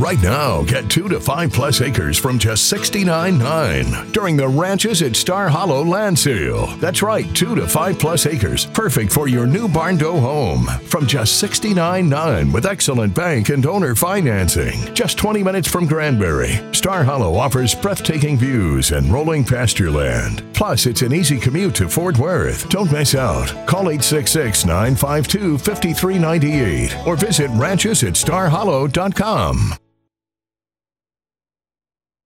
Right now, get 2 to 5 plus acres from just $69.9 during the Ranches at Star Hollow land sale. That's right, 2 to 5 plus acres, perfect for your new barn dough home. From just $69.9 with excellent bank and owner financing. Just 20 minutes from Granbury, Star Hollow offers breathtaking views and rolling pasture land. Plus, it's an easy commute to Fort Worth. Don't miss out. Call 866-952-5398 or visit ranchesatstarhollow.com.